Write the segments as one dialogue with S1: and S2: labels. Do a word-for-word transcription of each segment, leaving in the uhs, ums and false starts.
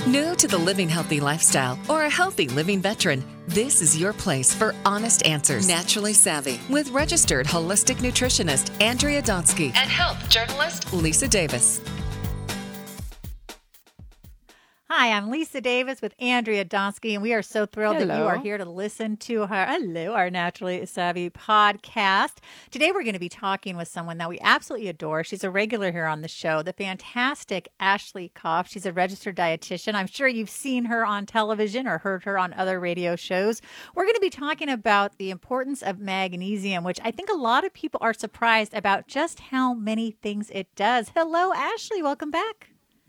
S1: New to the living healthy lifestyle or a healthy living veteran, this is your place for honest answers. Naturally Savvy with registered holistic nutritionist Andrea Donsky and health journalist Lisa Davis.
S2: Hi, I'm Lisa Davis with Andrea Donsky, and we are so thrilled
S3: Hello.
S2: that you are here to listen to our, hello, our Naturally Savvy podcast. Today, we're going to be talking with someone that we absolutely adore. She's a regular here on the show, the fantastic Ashley Koff. She's a registered dietitian. I'm sure you've seen her on television or heard her on other radio shows. We're going to be talking about the importance of magnesium, which I think a lot of people are surprised about just how many things it does. Hello, Ashley. Welcome back.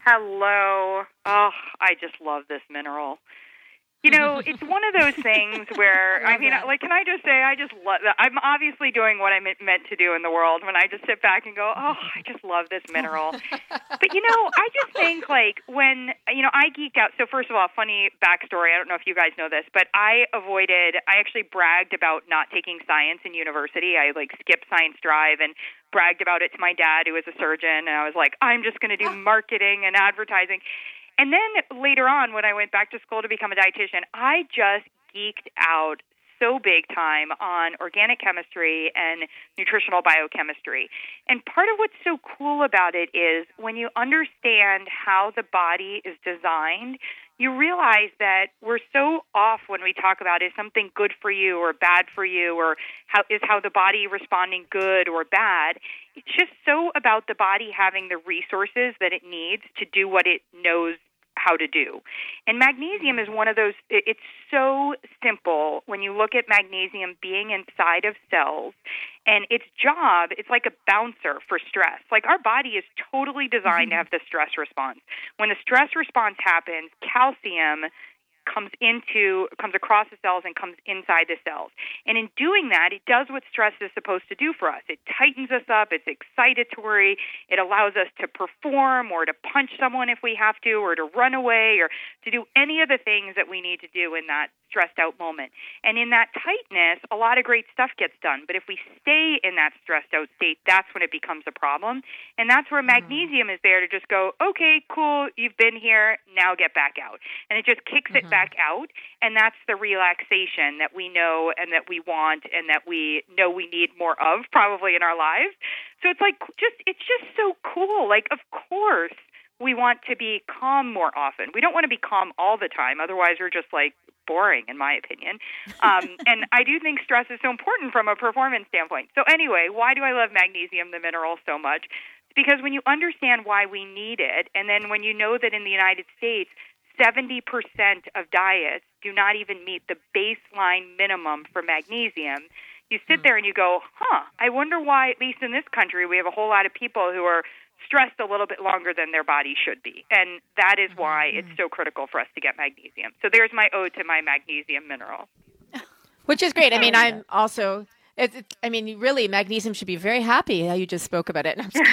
S4: Hello. Oh, I just love this mineral. You know, it's one of those things where, I, I mean, that. like, can I just say, I just love that. I'm obviously doing what I'm meant to do in the world when I just sit back and go, oh, I just love this mineral. But, you know, I just think, like, when, you know, I geeked out. So, first of all, funny backstory. I don't know if you guys know this, but I avoided, I actually bragged about not taking science in university. I, like, skipped science drive and bragged about it to my dad, who was a surgeon. And I was like, I'm just going to do marketing and advertising. And then later on, when I went back to school to become a dietitian, I just geeked out so big time on organic chemistry and nutritional biochemistry. And part of what's so cool about it is when you understand how the body is designed, you realize that we're so off when we talk about is something good for you or bad for you, or how is how the body responding good or bad. It's just so about the body having the resources that it needs to do what it knows how to do. And magnesium is one of those, it's so simple when you look at magnesium being inside of cells, and its job, it's like a bouncer for stress. Like our body is totally designed mm-hmm. to have the stress response. When the stress response happens, calcium comes into, comes across the cells and comes inside the cells. And in doing that, it does what stress is supposed to do for us. It tightens us up. It's excitatory. It allows us to perform or to punch someone if we have to, or to run away, or to do any of the things that we need to do in that stressed out moment. And in that tightness, a lot of great stuff gets done. But if we stay in that stressed out state, that's when it becomes a problem. And that's where magnesium mm-hmm. is there to just go, okay, cool, you've been here, now get back out. And it just kicks mm-hmm. it back out. And that's the relaxation that we know and that we want and that we know we need more of probably in our lives. So it's like just, it's just so cool. Like, of course, we want to be calm more often. We don't want to be calm all the time. Otherwise, we're just like boring, in my opinion. Um, and I do think stress is so important from a performance standpoint. So anyway, why do I love magnesium, the mineral, so much? It's because when you understand why we need it, and then when you know that in the United States, seventy percent of diets do not even meet the baseline minimum for magnesium, you sit there and you go, huh, I wonder why, at least in this country, we have a whole lot of people who are stressed a little bit longer than their body should be. And that is why it's so critical for us to get magnesium. So there's my ode to my magnesium mineral.
S3: Which is great. I mean, I'm also, it, it, I mean, really, magnesium should be very happy how you just spoke about it. I'm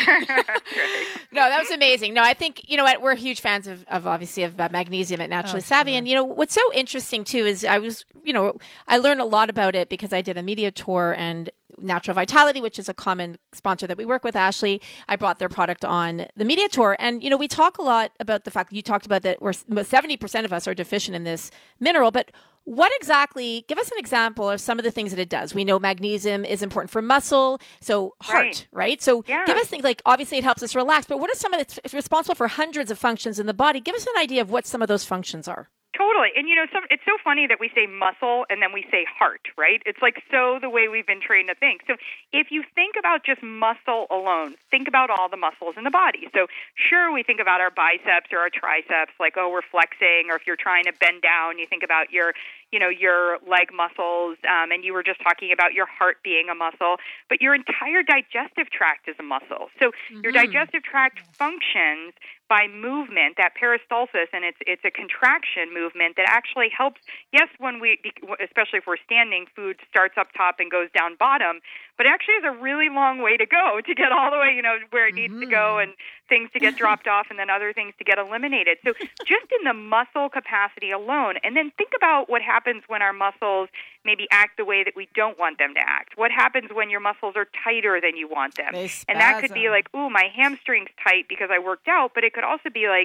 S3: no, that was amazing. No, I think, you know what, we're huge fans of, of obviously, of magnesium at Naturally oh, Savvy. Sure. And, you know, what's so interesting, too, is I was, you know, I learned a lot about it because I did a media tour, and Natural Vitality, which is a common sponsor that we work with, Ashley, I brought their product on the media tour. And, you know, we talk a lot about the fact that you talked about that we're seventy percent of us are deficient in this mineral. But what exactly, give us an example of some of the things that it does. We know magnesium is important for muscle, so heart, right? right? So yeah. give us things like, obviously it helps us relax, but what are some of the, it's responsible for hundreds of functions in the body. Give us an idea of what some of those functions are.
S4: Totally. And, you know, some, it's so funny that we say muscle and then we say heart, right? It's like so the way we've been trained to think. So if you think about just muscle alone, think about all the muscles in the body. So sure, we think about our biceps or our triceps, like, oh, we're flexing, or if you're trying to bend down, you think about your, you know, your leg muscles, um, and you were just talking about your heart being a muscle, but your entire digestive tract is a muscle. So mm-hmm. your digestive tract functions by movement, that peristalsis, and it's it's a contraction movement that actually helps. Yes, when we, especially if we're standing, food starts up top and goes down bottom, but it actually has a really long way to go to get all the way, you know, where it needs mm-hmm. to go, and things to get dropped off, and then other things to get eliminated. So just in the muscle capacity alone, and then think about what happens when our muscles maybe act the way that we don't want them to act. What happens when your muscles are tighter than you want them? And that could be like, ooh, my hamstring's tight because I worked out, but it could also be like,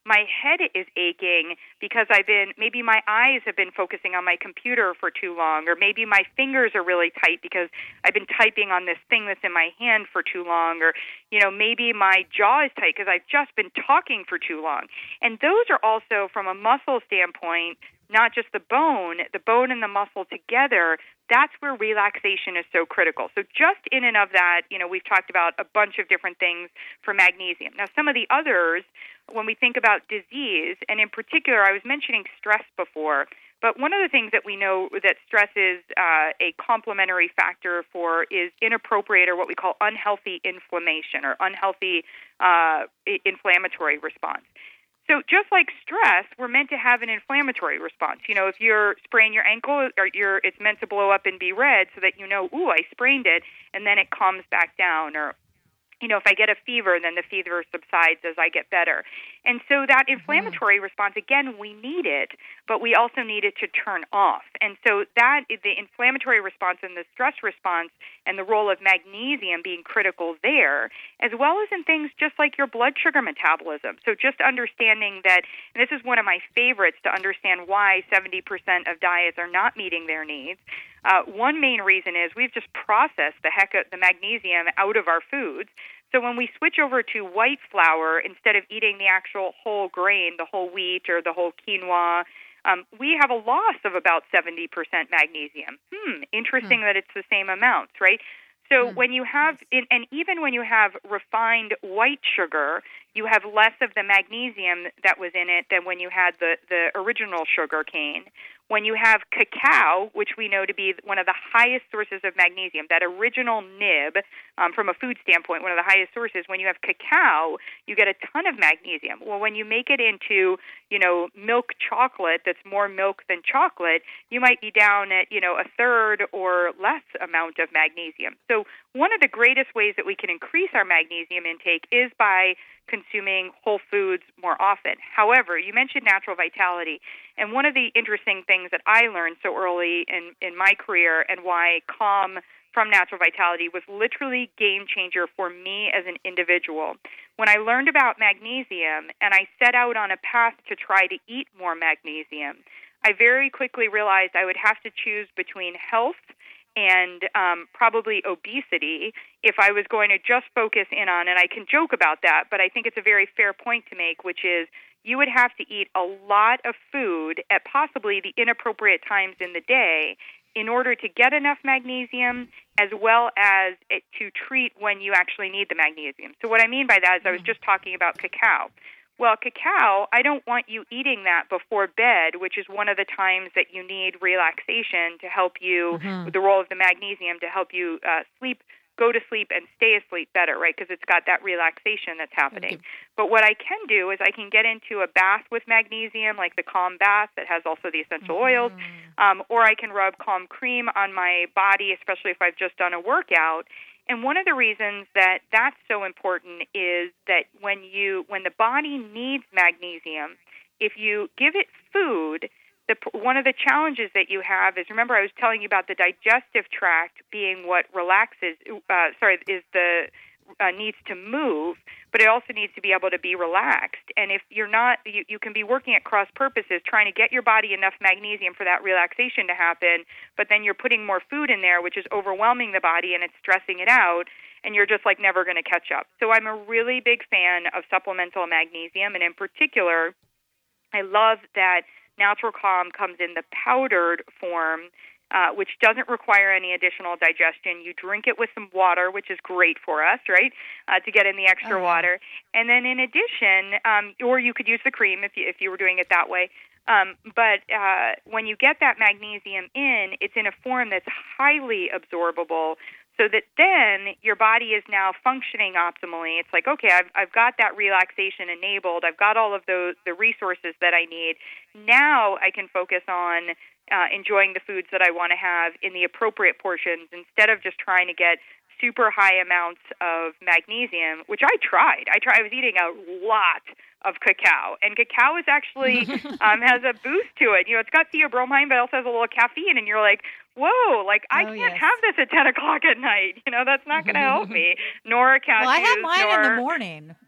S4: my head is aching because I've been, maybe my eyes have been focusing on my computer for too long, or maybe my fingers are really tight because I've been typing on this thing that's in my hand for too long, or, you know, maybe my jaw is tight because I've just been talking for too long. And those are also, from a muscle standpoint, not just the bone, the bone and the muscle together, that's where relaxation is so critical. So just in and of that, you know, we've talked about a bunch of different things for magnesium. Now, some of the others, when we think about disease, and in particular, I was mentioning stress before, but one of the things that we know that stress is uh, a complementary factor for is inappropriate, or what we call unhealthy inflammation, or unhealthy uh, inflammatory response. So just like stress, we're meant to have an inflammatory response. You know, if you're spraining your ankle, or you're, it's meant to blow up and be red so that you know, ooh, I sprained it, and then it calms back down. Or, you know, if I get a fever, then the fever subsides as I get better. And so that inflammatory mm-hmm. response, again, we need it, but we also need it to turn off. And so that, the inflammatory response and the stress response and the role of magnesium being critical there, as well as in things just like your blood sugar metabolism. So just understanding that, and this is one of my favorites to understand why seventy percent of diets are not meeting their needs. Uh, one main reason is we've just processed the heck of the magnesium out of our foods. So when we switch over to white flour, instead of eating the actual whole grain, the whole wheat or the whole quinoa, um, we have a loss of about seventy percent magnesium. Hmm, interesting hmm. that it's the same amounts, right? So hmm. when you have, and even when you have refined white sugar, you have less of the magnesium that was in it than when you had the, the original sugar cane. When you have cacao, which we know to be one of the highest sources of magnesium, that original nib, um, from a food standpoint, one of the highest sources, when you have cacao, you get a ton of magnesium. Well, when you make it into, you know, milk chocolate that's more milk than chocolate, you might be down at, you know, a third or less amount of magnesium. So one of the greatest ways that we can increase our magnesium intake is by consuming whole foods more often. However, you mentioned natural vitality, and one of the interesting things that I learned so early in, in my career, and why Calm from Natural Vitality was literally game changer for me as an individual. When I learned about magnesium and I set out on a path to try to eat more magnesium, I very quickly realized I would have to choose between health and um, probably obesity if I was going to just focus in on, and I can joke about that, but I think it's a very fair point to make, which is you would have to eat a lot of food at possibly the inappropriate times in the day in order to get enough magnesium, as well as it, to treat when you actually need the magnesium. So what I mean by that is I was just talking about cacao. Well, cacao, I don't want you eating that before bed, which is one of the times that you need relaxation to help you, mm-hmm. with the role of the magnesium, to help you uh, sleep, go to sleep and stay asleep better, right? Because it's got that relaxation that's happening. Okay. But what I can do is I can get into a bath with magnesium, like the Calm bath that has also the essential mm-hmm. oils, um, or I can rub Calm cream on my body, especially if I've just done a workout. And one of the reasons that that's so important is that when you when the body needs magnesium, if you give it food, the, one of the challenges that you have is, remember I was telling you about the digestive tract being what relaxes, uh, sorry, is the uh, needs to move, but it also needs to be able to be relaxed. And if you're not, you, you can be working at cross purposes, trying to get your body enough magnesium for that relaxation to happen, but then you're putting more food in there, which is overwhelming the body and it's stressing it out, and you're just like never going to catch up. So I'm a really big fan of supplemental magnesium, and in particular, I love that Natural Calm comes in the powdered form, Uh, which doesn't require any additional digestion. You drink it with some water, which is great for us, right, uh, to get in the extra uh-huh. water. And then in addition, um, or you could use the cream if you, if you were doing it that way. Um, but uh, when you get that magnesium in, it's in a form that's highly absorbable, so that then your body is now functioning optimally. It's like, okay, I've, I've got that relaxation enabled. I've got all of those, the resources that I need. Now I can focus on uh, enjoying the foods that I want to have in the appropriate portions, instead of just trying to get super high amounts of magnesium, which I tried. I tried. I was eating a lot of cacao, and cacao is actually um, has a boost to it. You know, it's got theobromine, but it also has a little caffeine, and you're like, whoa, like I oh, can't yes. have this at ten o'clock at night. You know, that's not going to help me. Nor cashews.
S2: Well, I have mine
S4: nor...
S2: in the morning.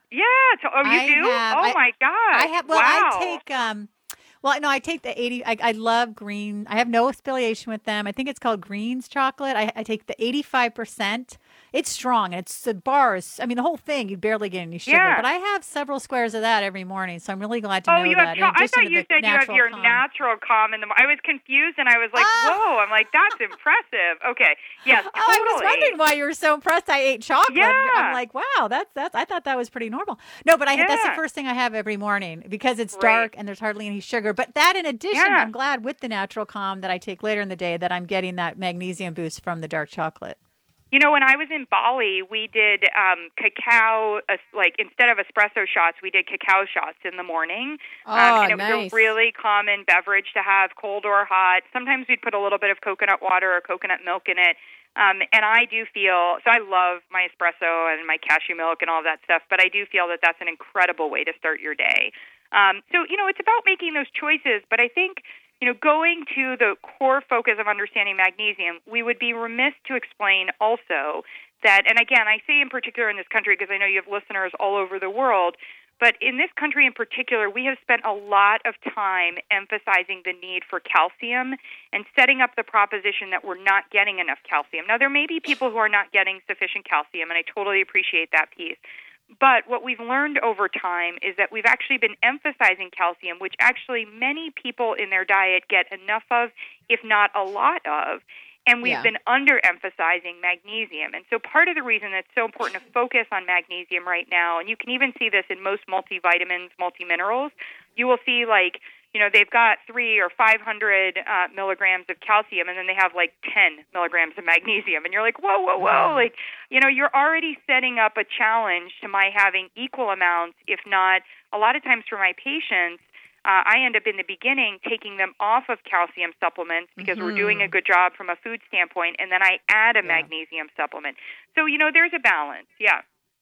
S4: Yeah. So, oh, you
S2: I
S4: do?
S2: have,
S4: oh
S2: I,
S4: my God.
S2: I have. Well,
S4: wow.
S2: I take. Um, well, no, I take the eighty. I, I love green. I have no affiliation with them. I think it's called Greens chocolate. I, I take the eighty-five percent. It's strong. It's the bars. I mean, the whole thing. You barely get any sugar.
S4: Yeah.
S2: But I have several squares of that every morning, so I'm really glad to
S4: Oh,
S2: know
S4: you have.
S2: that.
S4: Cal- I thought you said you have your
S2: calm.
S4: natural calm in the. I was confused, and I was like,
S2: Ah!
S4: "Whoa!" I'm like, "That's impressive." Okay, yes, totally.
S2: Oh, I was wondering why you were so impressed. I ate chocolate.
S4: Yeah.
S2: I'm like, wow, that's that's. I thought that was pretty normal. No, but I
S4: Yeah.
S2: that's the first thing I have every morning because it's
S4: Right.
S2: dark and there's hardly any sugar. But that, in addition,
S4: Yeah.
S2: I'm glad with the natural calm that I take later in the day that I'm getting that magnesium boost from the dark chocolate.
S4: You know, when I was in Bali, we did um, cacao, uh, like instead of espresso shots, we did cacao shots in the morning.
S3: Oh,
S4: um, and it
S3: nice.
S4: was a really common beverage to have, cold or hot. Sometimes we'd put a little bit of coconut water or coconut milk in it. Um, and I do feel, so I love my espresso and my cashew milk and all of that stuff, but I do feel that that's an incredible way to start your day. Um, so, you know, it's about making those choices, but I think, you know, going to the core focus of understanding magnesium, we would be remiss to explain also that, and again, I say in particular in this country because I know you have listeners all over the world, but in this country in particular, we have spent a lot of time emphasizing the need for calcium and setting up the proposition that we're not getting enough calcium. Now, there may be people who are not getting sufficient calcium, and I totally appreciate that piece. But what we've learned over time is that we've actually been emphasizing calcium, which actually many people in their diet get enough of, if not a lot of, and we've
S3: Yeah.
S4: been under-emphasizing magnesium. And so part of the reason it's so important to focus on magnesium right now, and you can even see this in most multivitamins, multiminerals, you will see like, you know, they've got three or five hundred uh, milligrams of calcium, and then they have like ten milligrams of magnesium, and you're like, whoa, whoa, whoa! Like, you know, you're already setting up a challenge to my having equal amounts, if not. A lot of times for my patients, uh, I end up in the beginning taking them off of calcium supplements because mm-hmm. we're doing a good job from a food standpoint, and then I add a yeah. magnesium supplement. So, you know, there's a balance. Yeah.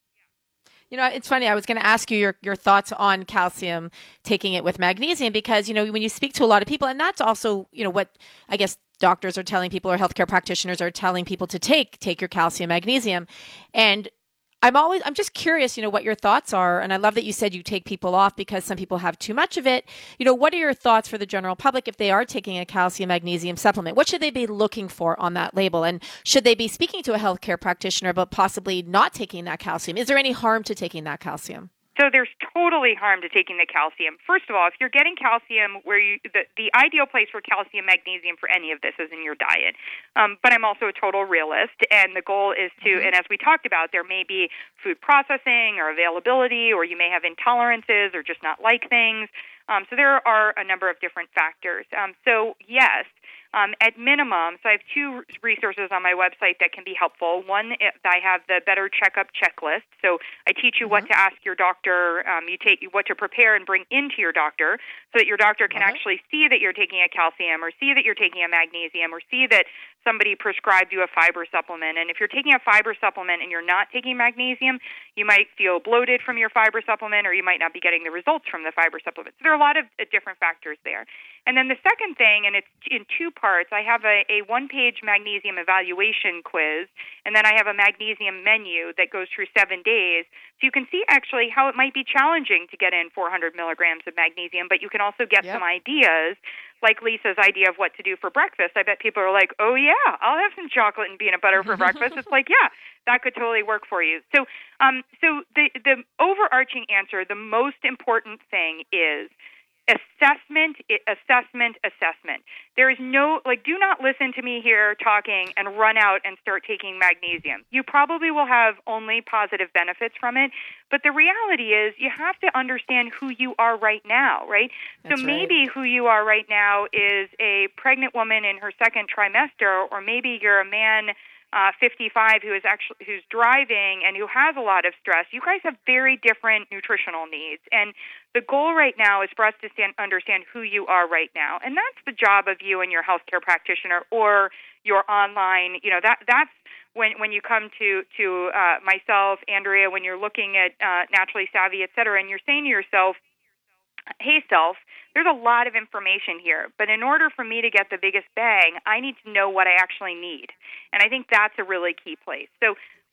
S3: You know, it's funny. I was going to ask you your, your thoughts on calcium, taking it with magnesium, because, you know, when you speak to a lot of people, and that's also, you know, what I guess doctors are telling people or healthcare practitioners are telling people to take, take your calcium, magnesium. And I'm always, I'm just curious, you know, what your thoughts are. And I love that you said you take people off because some people have too much of it. You know, what are your thoughts for the general public if they are taking a calcium magnesium supplement? What should they be looking for on that label? And should they be speaking to a healthcare practitioner about possibly not taking that calcium? Is there any harm to taking that calcium?
S4: So there's totally harm to taking the calcium. First of all, if you're getting calcium where you, the, the ideal place for calcium, magnesium for any of this is in your diet. Um, but I'm also a total realist, and the goal is to, mm-hmm. and as we talked about, there may be food processing or availability, or you may have intolerances or just not like things. Um, so there are a number of different factors. Um, so yes, Um, at minimum, so I have two resources on my website that can be helpful. One, I have the Better Checkup Checklist. So I teach you mm-hmm. what to ask your doctor. Um, you take what to prepare and bring into your doctor so that your doctor can mm-hmm. actually see that you're taking a calcium or see that you're taking a magnesium or see that somebody prescribed you a fiber supplement. And if you're taking a fiber supplement and you're not taking magnesium, you might feel bloated from your fiber supplement, or you might not be getting the results from the fiber supplement. So there are a lot of uh, different factors there. And then the second thing, and it's in two parts, I have a, a one-page magnesium evaluation quiz, and then I have a magnesium menu that goes through seven days. So you can see actually how it might be challenging to get in four hundred milligrams of magnesium, but you can also get yep. some ideas, like Lisa's idea of what to do for breakfast. I bet people are like, oh, yeah, I'll have some chocolate and peanut butter for breakfast. It's like, yeah, that could totally work for you. So um, so the, the overarching answer, the most important thing is assessment, assessment, assessment. There is no, like, do not listen to me here talking and run out and start taking magnesium. You probably will have only positive benefits from it, but the reality is you have to understand who you are right now, right? That's so maybe right. who you are right now is a pregnant woman in her second trimester, or maybe you're a man Uh, fifty-five who is actually who's driving and who has a lot of stress. You guys have very different nutritional needs, and the goal right now is for us to stand, understand who you are right now, and that's the job of you and your healthcare practitioner or your online. You know that that's when when you come to to uh, myself, Andrea, when you're looking at uh, Naturally Savvy, et cetera, and you're saying to yourself, hey, self, there's a lot of information here, but in order for me to get the biggest bang, I need to know what I actually need. And I think that's a really key place. So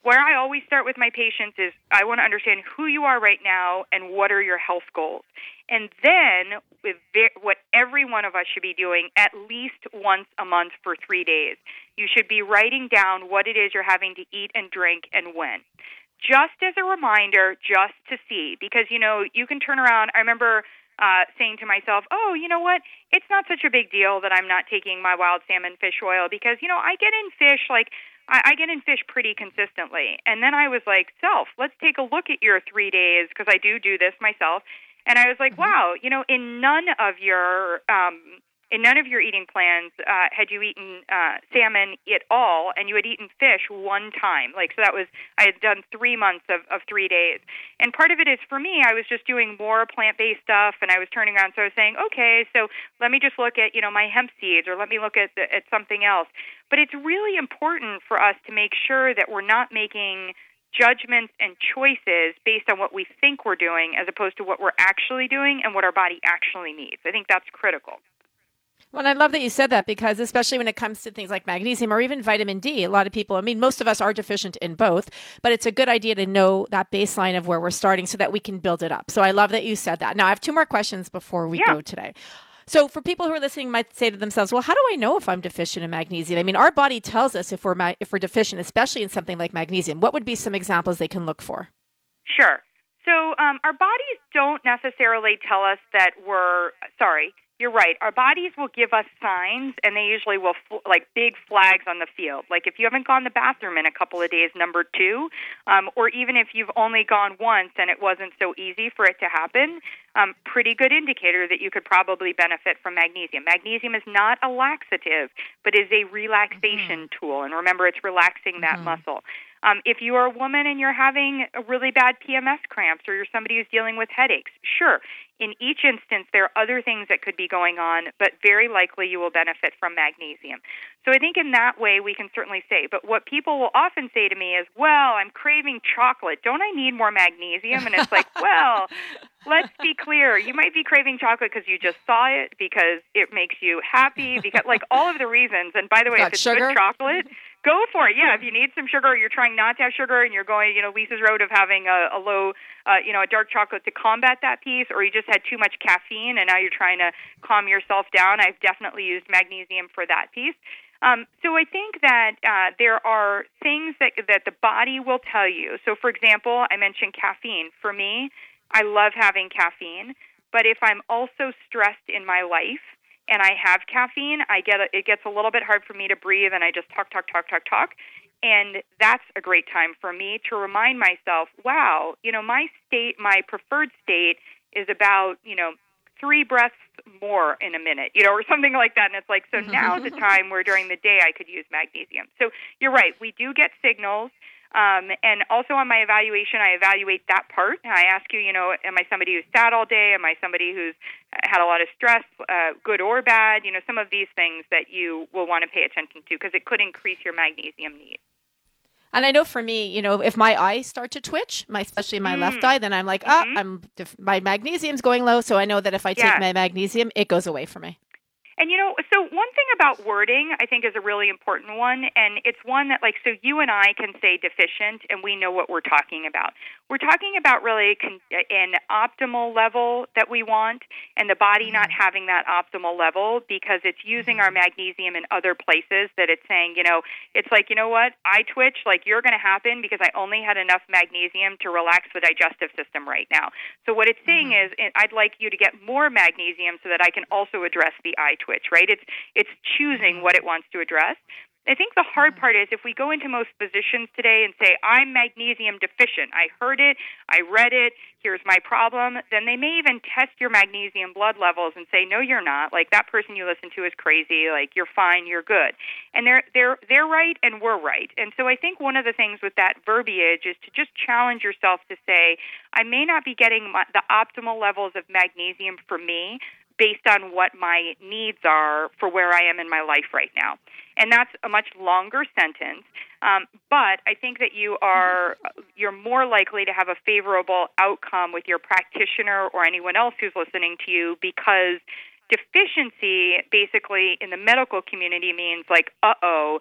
S4: where I always start with my patients is I want to understand who you are right now and what are your health goals. And then with what every one of us should be doing at least once a month for three days, you should be writing down what it is you're having to eat and drink and when. Just as a reminder, just to see, because, you know, you can turn around. I remember uh, saying to myself, oh, you know what, it's not such a big deal that I'm not taking my wild salmon fish oil because, you know, I get in fish like I get in fish pretty consistently. And then I was like, self, let's take a look at your three days, because I do do this myself. And I was like, mm-hmm. wow, you know, in none of your um, in none of your eating plans uh, had you eaten uh, salmon at all, and you had eaten fish one time. Like, so that was, I had done three months of, of three days. And part of it is, for me, I was just doing more plant-based stuff, and I was turning around, so I was saying, okay, so let me just look at, you know, my hemp seeds, or let me look at, the, at something else. But it's really important for us to make sure that we're not making judgments and choices based on what we think we're doing as opposed to what we're actually doing and what our body actually needs. I think that's critical.
S3: Well, I love that you said that, because especially when it comes to things like magnesium or even vitamin D, a lot of people, I mean, most of us are deficient in both, but it's a good idea to know that baseline of where we're starting so that we can build it up. So I love that you said that. Now, I have two more questions before we
S4: yeah.
S3: go today. So for people who are listening might say to themselves, well, how do I know if I'm deficient in magnesium? I mean, our body tells us if we're ma- if we're deficient, especially in something like magnesium. What would be some examples they can look for?
S4: Sure. So um, our bodies don't necessarily tell us that we're, sorry, you're right. Our bodies will give us signs, and they usually will, fl- like big flags on the field. Like if you haven't gone to the bathroom in a couple of days, number two, um, or even if you've only gone once and it wasn't so easy for it to happen, um, pretty good indicator that you could probably benefit from magnesium. Magnesium is not a laxative, but is a relaxation mm-hmm. tool. And remember, it's relaxing that mm-hmm. muscle. Um, if you are a woman and you're having a really bad P M S cramps, or you're somebody who's dealing with headaches, sure, in each instance there are other things that could be going on, but very likely you will benefit from magnesium. So I think in that way we can certainly say, but what people will often say to me is, well, I'm craving chocolate. Don't I need more magnesium? And it's like, well, let's be clear. You might be craving chocolate because you just saw it, because it makes you happy, because like all of the reasons. And by the way, if it's
S3: sugar?
S4: good chocolate, go for it. Yeah, if you need some sugar, or you're trying not to have sugar, and you're going, you know, Lisa's road of having a, a low, uh, you know, a dark chocolate to combat that piece, or you just had too much caffeine and now you're trying to calm yourself down, I've definitely used magnesium for that piece. Um, so I think that uh, there are things that that the body will tell you. So, for example, I mentioned caffeine. For me, I love having caffeine, but if I'm also stressed in my life and I have caffeine, I get a, it gets a little bit hard for me to breathe, and I just talk, talk, talk, talk, talk. And that's a great time for me to remind myself, wow, you know, my state, my preferred state is about, you know, three breaths more in a minute, you know, or something like that. And it's like, so now's the time where during the day I could use magnesium. So you're right, we do get signals. Um, and also on my evaluation, I evaluate that part. And I ask you, you know, am I somebody who's sad all day? Am I somebody who's had a lot of stress, uh, good or bad? You know, some of these things that you will want to pay attention to, because it could increase your magnesium needs.
S3: And I know for me, you know, if my eyes start to twitch, my especially my mm. left eye, then I'm like, ah, mm-hmm. I'm my magnesium's going low. So I know that if I take yeah. my magnesium, it goes away for me.
S4: And, you know, so one thing about wording I think is a really important one, and it's one that, like, so you and I can say deficient, and we know what we're talking about. We're talking about really con- an optimal level that we want, and the body mm-hmm. not having that optimal level because it's using mm-hmm. our magnesium in other places that it's saying, you know, it's like, you know what, I twitch, like, you're going to happen because I only had enough magnesium to relax the digestive system right now. So what it's saying mm-hmm. is, I'd like you to get more magnesium so that I can also address the eye twitch, right? It's it's choosing what it wants to address. I think the hard part is if we go into most physicians today and say, I'm magnesium deficient, I heard it, I read it, here's my problem, then they may even test your magnesium blood levels and say, no, you're not. Like, that person you listen to is crazy. Like, you're fine, you're good. And they're they're they're right and we're right. And so I think one of the things with that verbiage is to just challenge yourself to say, I may not be getting my, the optimal levels of magnesium for me, based on what my needs are for where I am in my life right now. And that's a much longer sentence, um, but I think that you are, you're more likely to have a favorable outcome with your practitioner or anyone else who's listening to you, because deficiency basically in the medical community means like, uh-oh,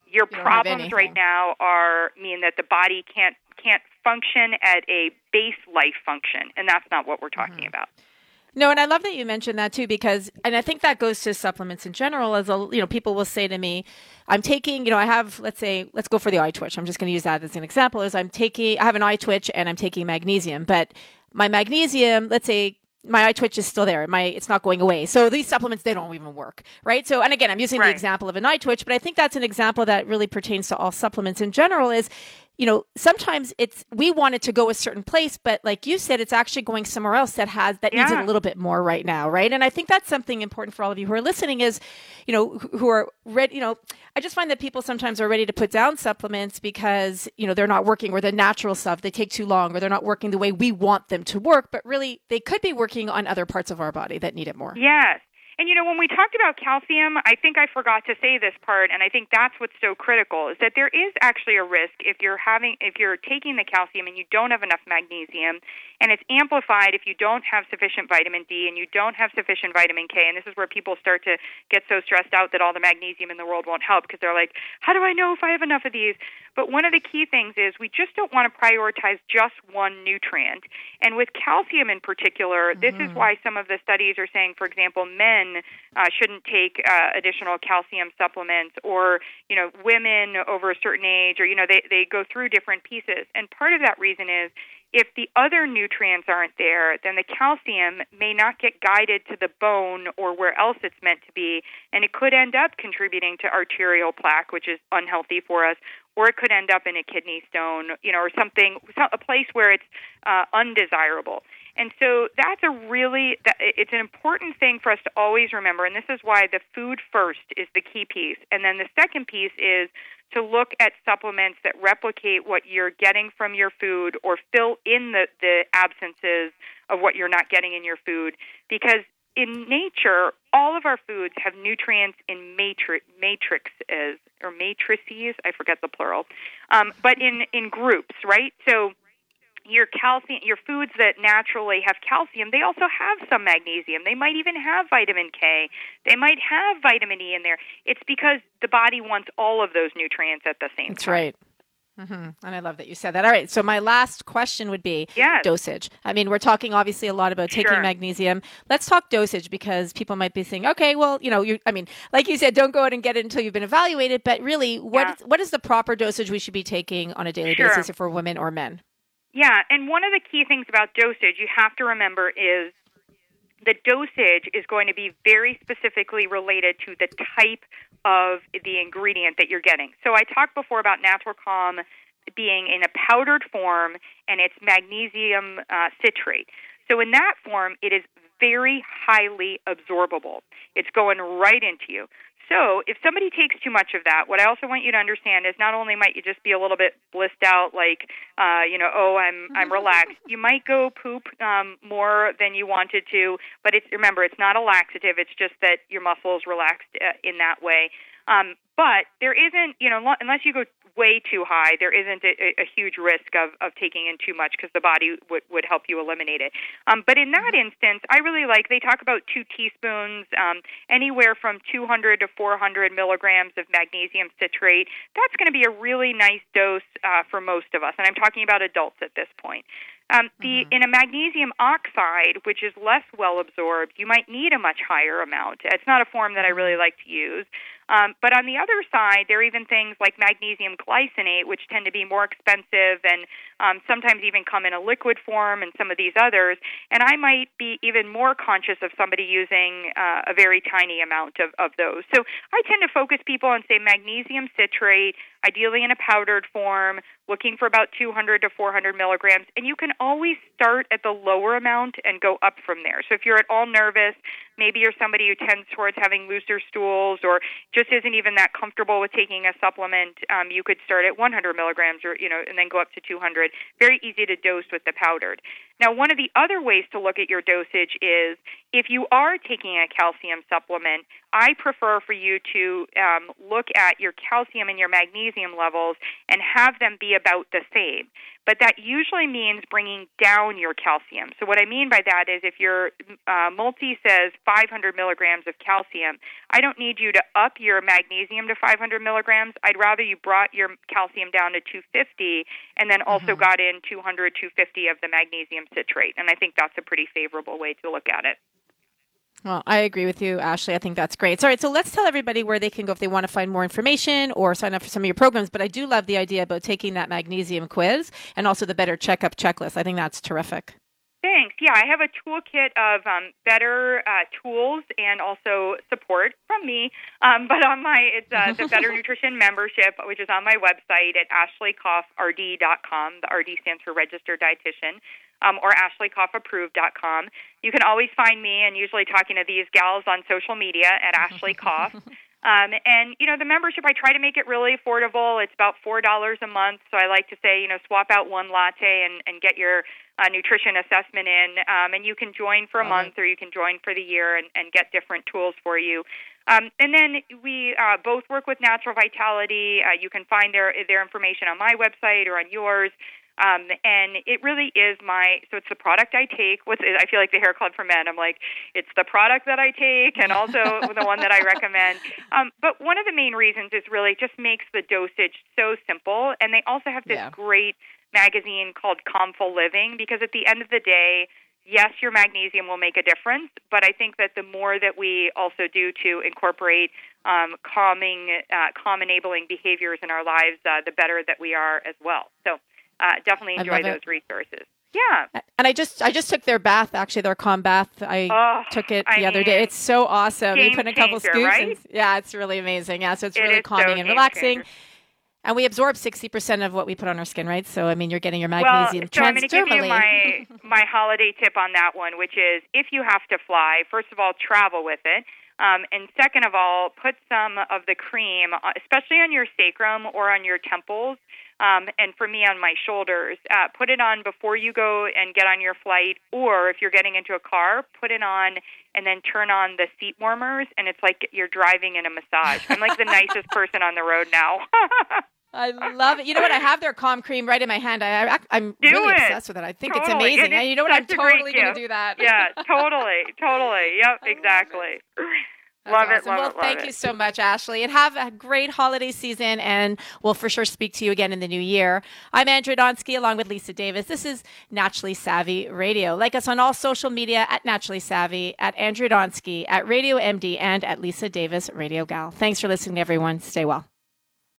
S4: Your
S3: You don't have
S4: problems right
S3: anything.
S4: now are mean that the body can't can't function at a base life function, and that's not what we're talking
S3: Mm-hmm.
S4: about.
S3: No, and I love that you mentioned that too, because, and I think that goes to supplements in general. As a, you know, people will say to me, "I'm taking, you know, I have, let's say, let's go for the eye twitch. I'm just going to use that as an example. Is I'm taking, I have an eye twitch and I'm taking magnesium, but my magnesium, let's say." My eye twitch is still there. My it's not going away. So these supplements, they don't even work, right? So, and again, I'm using
S4: Right.
S3: the example of an eye twitch, but I think that's an example that really pertains to all supplements in general. Is, you know, sometimes it's we want it to go a certain place, but like you said, it's actually going somewhere else that has that needs it
S4: Yeah.
S3: a little bit more right now, right? And I think that's something important for all of you who are listening. Is, you know, who who are ready. You know, I just find that people sometimes are ready to put down supplements because, you know, they're not working, or the natural stuff, they take too long, or they're not working the way we want them to work. But really, they could be working on other parts of our body that need it more.
S4: Yes. And, you know, when we talked about calcium, I think I forgot to say this part, and I think that's what's so critical, is that there is actually a risk if you're having, if you're taking the calcium and you don't have enough magnesium, and it's amplified if you don't have sufficient vitamin D and you don't have sufficient vitamin K, and this is where people start to get so stressed out that all the magnesium in the world won't help, because they're like, how do I know if I have enough of these? But one of the key things is we just don't want to prioritize just one nutrient. And with calcium in particular, this is why some of the studies are saying, for example, men uh, shouldn't take uh, additional calcium supplements, or, you know, women over a certain age, or, you know, they, they go through different pieces. And part of that reason is if the other nutrients aren't there, then the calcium may not get guided to the bone or where else it's meant to be, and it could end up contributing to arterial plaque, which is unhealthy for us, or it could end up in a kidney stone, you know, or something, a place where it's uh, undesirable. And so that's a really, it's an important thing for us to always remember, and this is why the food first is the key piece. And then the second piece is to look at supplements that replicate what you're getting from your food or fill in the, the absences of what you're not getting in your food. Because in nature, all of our foods have nutrients in matri- matrices, or matrices, I forget the plural, um, but in, in groups, right? So your calcium, your foods that naturally have calcium, they also have some magnesium. They might even have vitamin K. They might have vitamin E in there. It's because the body wants all of those nutrients at the same
S3: That's
S4: time.
S3: right. Mm-hmm. And I love that you said that. All right. So my last question would be
S4: Yes.
S3: dosage. I mean, we're talking obviously a lot about taking
S4: Sure.
S3: magnesium. Let's talk dosage, because people might be saying, okay, well, you know, you, I mean, like you said, don't go out and get it until you've been evaluated. But really, what
S4: Yeah.
S3: what is the proper dosage we should be taking on a daily
S4: Sure.
S3: basis for women or men?
S4: Yeah, and one of the key things about dosage you have to remember is the dosage is going to be very specifically related to the type of the ingredient that you're getting. So I talked before about Natural Calm being in a powdered form, and it's magnesium uh, citrate. So in that form, it is very highly absorbable. It's going right into you. So if somebody takes too much of that, what I also want you to understand is not only might you just be a little bit blissed out, like, uh, you know, oh, I'm I'm relaxed. You might go poop um, more than you wanted to, but it's remember, it's not a laxative. It's just that your muscles relaxed uh, in that way. Um, but there isn't, you know, unless you go way too high, there isn't a, a huge risk of, of taking in too much, because the body would, would help you eliminate it. Um, but in that instance, I really like, they talk about two teaspoons, um, anywhere from two hundred to four hundred milligrams of magnesium citrate. That's going to be a really nice dose uh, for most of us, and I'm talking about adults at this point. Um, the mm-hmm. In a magnesium oxide, which is less well absorbed, you might need a much higher amount. It's not a form that I really like to use. Um, but on the other side, there are even things like magnesium glycinate, which tend to be more expensive and um, sometimes even come in a liquid form, and some of these others. And I might be even more conscious of somebody using uh, a very tiny amount of, of those. So I tend to focus people on, say, magnesium citrate, ideally in a powdered form, looking for about two hundred to four hundred milligrams. And you can always start at the lower amount and go up from there. So if you're at all nervous, maybe you're somebody who tends towards having looser stools or just isn't even that comfortable with taking a supplement, um, you could start at one hundred milligrams, or, you know, and then go up to two hundred. Very easy to dose with the powdered. Now, one of the other ways to look at your dosage is if you are taking a calcium supplement, I prefer for you to um, look at your calcium and your magnesium levels and have them be about the same. but that usually means bringing down your calcium. So what I mean by that is if your uh, multi says five hundred milligrams of calcium, I don't need you to up your magnesium to five hundred milligrams. I'd rather you brought your calcium down to two fifty and then also mm-hmm. got in two hundred, two fifty of the magnesium citrate. And I think that's a pretty favorable way to look at it.
S3: Well, I agree with you, Ashley. I think that's great. All right, so let's tell everybody where they can go if they want to find more information or sign up for some of your programs. But I do love the idea about taking that magnesium quiz and also the Better Checkup checklist. I think that's terrific.
S4: Thanks. Yeah, I have a toolkit of um, better uh, tools and also support from me. Um, but on my, it's uh, the Better Nutrition membership, which is on my website at ashley koff r d dot com. The R D stands for Registered Dietitian. Um, or ashley koff approved dot com. You can always find me and usually talking to these gals on social media at Ashley Koff. Um, and, you know, the membership, I try to make it really affordable. It's about four dollars a month. So I like to say, you know, swap out one latte and, and get your uh, nutrition assessment in. Um, and you can join for a All month right. or you can join for the year and, and get different tools for you. Um, and then we uh, both work with Natural Vitality. Uh, you can find their their information on my website or on yours. Um, and it really is my, so it's the product I take. With, I feel like the Hair Club for Men. I'm like, it's the product that I take and also the one that I recommend. Um, but one of the main reasons is really just makes the dosage so simple. And they also have this yeah. great magazine called Calmful Living, because at the end of the day, yes, your magnesium will make a difference, but I think that the more that we also do to incorporate um, calming, uh, calm-enabling behaviors in our lives, uh, the better that we are as well. So Uh, definitely enjoy those it. resources. Yeah.
S3: And I just I just took their bath, actually, their calm bath. I oh, took it the I other mean, day. It's so awesome. You put in a couple
S4: changer,
S3: scoops.
S4: Right?
S3: And, yeah, it's really amazing. Yeah, so it's
S4: it
S3: really calming
S4: so
S3: and relaxing.
S4: changer.
S3: And we absorb sixty percent of what we put on our skin, right? So, I mean, you're getting your magnesium
S4: well, so I'm going to give you
S3: my,
S4: my holiday tip on that one, which is if you have to fly, first of all, travel with it. Um, and second of all, put some of the cream, especially on your sacrum or on your temples, um, and for me on my shoulders. Uh, put it on before you go and get on your flight, or if you're getting into a car, put it on and then turn on the seat warmers, and it's like you're driving in a massage. I'm like the nicest person on the road now.
S3: I love it. You know what? I have their calm cream right in my hand. I, I, I'm
S4: do
S3: really
S4: it.
S3: obsessed with it. I think
S4: totally.
S3: it's amazing. And you know what? I'm totally going to do that.
S4: Yeah, totally, totally. Yep, exactly. Love
S3: That's
S4: it,
S3: awesome.
S4: love
S3: well,
S4: it, love
S3: thank
S4: it.
S3: you so much, Ashley. And have a great holiday season, and we'll for sure speak to you again in the new year. I'm Andrea Donsky, along with Lisa Davis. This is Naturally Savvy Radio. Like us on all social media at Naturally Savvy, at Andrea Donsky, at Radio M D, and at Lisa Davis Radio Gal. Thanks for listening, everyone. Stay well.